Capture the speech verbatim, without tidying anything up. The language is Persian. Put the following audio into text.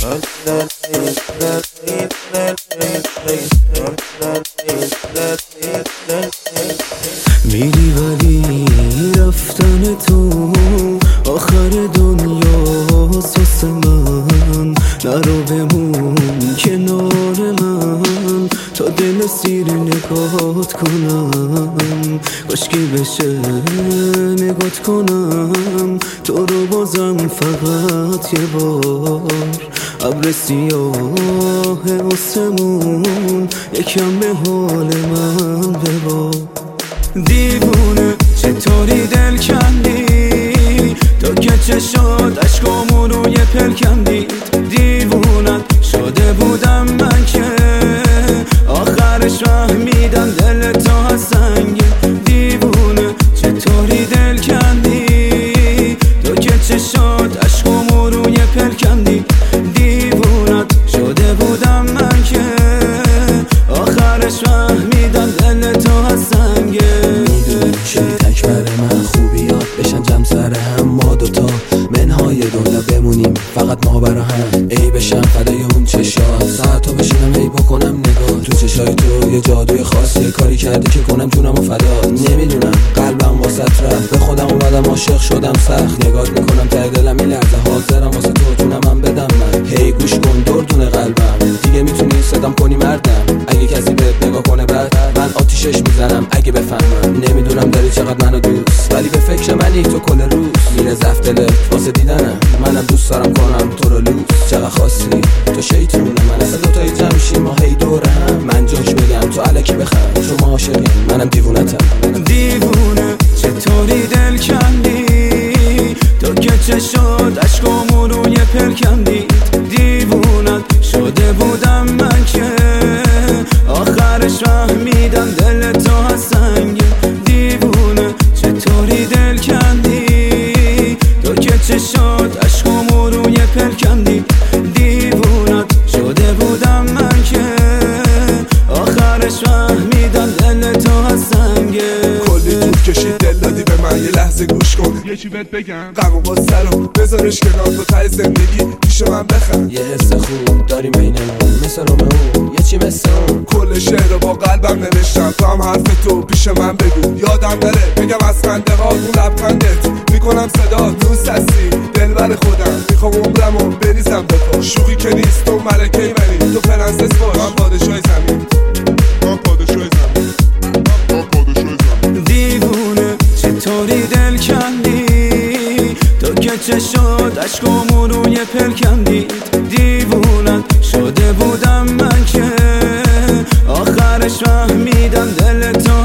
میری ولی رفتن تو آخر دنیاست واسه من. نرو بمون کنار من تا دل سیر نگات کنم. کاشکی بشه نگات کنم تو رو بازم فقط یه بار. ابر سیاه آسمون یکم به حال من ببار. دیوونه چطوری دل کندی تو که چشات عشقامو روی پل کندید. دیوونت شده بودم من که آخرش فهمیدم دل تو از سنگه. دیوونه چطوری دل کندی تو که چشات عشقامو روی پل کندید. دیوونت شده بودم من که آخرش فهمیدم دل تو از سنگه. شدی تک بر من خوبیات بشن جمع سر هم، ما دوتا منهای دنیا بمونیم فقط ما برا هم. ای بشم فدای اون چشات ساعتا بشینم ای بکنم نگاه تو چشای تو. یه جادوی خاصی کاری کرده که کنم جونم و فدا. نمیدونم قلبم واسه رفت به خودم اومدم عاشق شدم سخت. نگات میکنم ته دلم میلرزه حاضرم واسه تو جونم هم بدم من. هی گوش کن دردونه قلبم دیگه میتونی صدام کنی مردم. اگه کسی بهت نگاه کنه بعد من آتیشش میزنم اگه بفهمم. نمیدونم داری چقدر منو دوست ولی به فکر منی تو کل روز. میره زفت دلت واسه دیدنم منم دوست دارم کنم تو رو لوس. چقدر خاصی تو شیطونه من اصلا دوتایی جمع شیم ما هی دوره هم. من جاش بگم تو علکی بخند شما عاشقین منم دیوونتم. دیوونه چطوری دل کندی تو که چشات عشقامو روی پل کندید. دیوونت شده بودم من که آخرش فهمیدم دل تو از سنگه. دیوونه چطوری دل کندی تو که چشات عشقامو روی پل کندید. دیوونت شده بودم من که آخرش فهمیدم دل تو از سنگه. کلی طول کشید دل دادی به من یه لحظه گوش کن یه چی بهت بگم. غم و غصه رو بذارش کنار تو ته زندگی پیش من بخند. یه حس خوب داریم بینمون مثل رومئو یه چی مثل اون. کل شعر رو با قلبم نوشتم تو هم حرف تو پیش من بگو. یادم نره بگم از خنده ها اون لبخندت میکنم صدا دوست هستی دلبر خودم. میخوام عمرمو بریزم به پا. شوخی که نیست تو ملکه منی تو پرنسس باش من پادشاه زمین. من پادشاه زمین. من پادشاه زمین. دیوونه چطوری دل کندی تو که چشات عشقامو روی پل کندید. دیوونت شده بودم من که آخرش فهمیدم دل تو